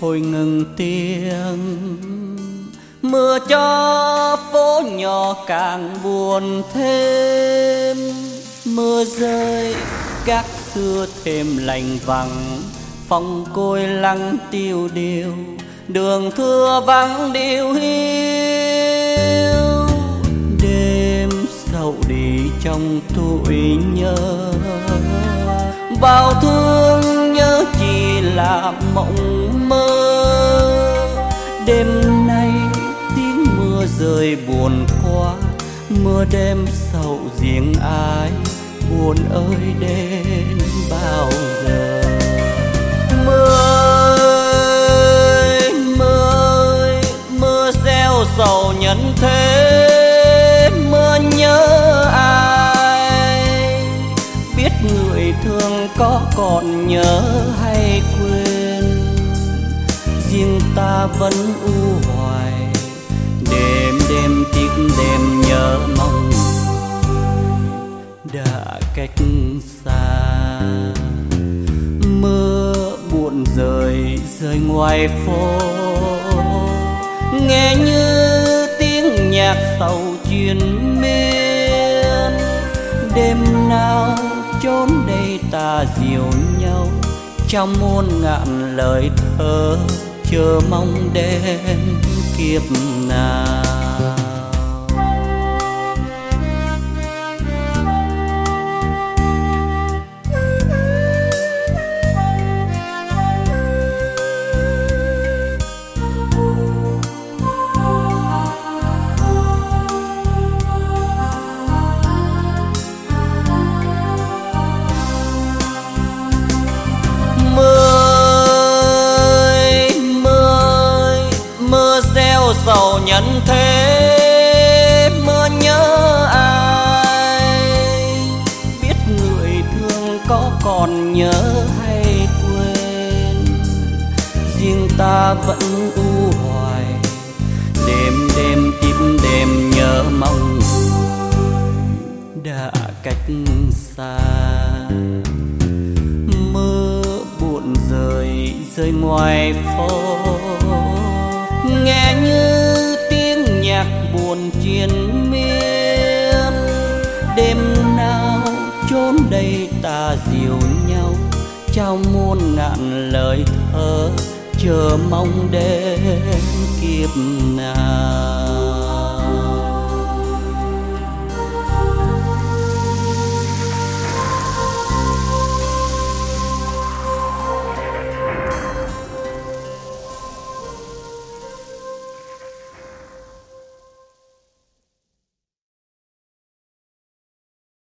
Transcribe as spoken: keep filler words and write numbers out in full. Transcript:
thôi ngừng tiếng. Mưa cho phố nhỏ càng buồn thêm, mưa rơi gác xưa thêm lạnh vắng, phòng côi lắng tiêu điều, đường thưa vắng điêu hiu. Đêm sầu đi trong tuổi nhớ, bao thương nhớ chỉ là mộng mơ. Đêm nay tiếng mưa rơi buồn quá, mưa đêm sầu riêng ai, buồn ơi đến bao giờ. Mưa ơi, mưa ơi, mưa gieo sầu nhân thế, mưa nhớ ai, biết người thương có còn nhớ hay quên. Riêng ta vẫn u hoài, đêm đêm tiếc đêm nhớ mong đã cách xa. Mưa buồn rơi rơi ngoài phố, nghe như tiếng nhạc sầu triền miên. Đêm nào chốn đây ta dìu nhau, trong muôn ngàn lời thơ chờ mong đến kiếp nào. Sầu nhân thế, mưa nhớ ai, biết người thương có còn nhớ hay quên. Riêng ta vẫn u hoài, đêm đêm tìm đêm nhớ mong đã cách xa. Mưa buồn rơi rơi ngoài phố, nghe như tiếng nhạc buồn triền miên. Đêm nào chốn đây ta dìu nhau, trao muôn ngàn lời thơ chờ mong đến kiếp nào.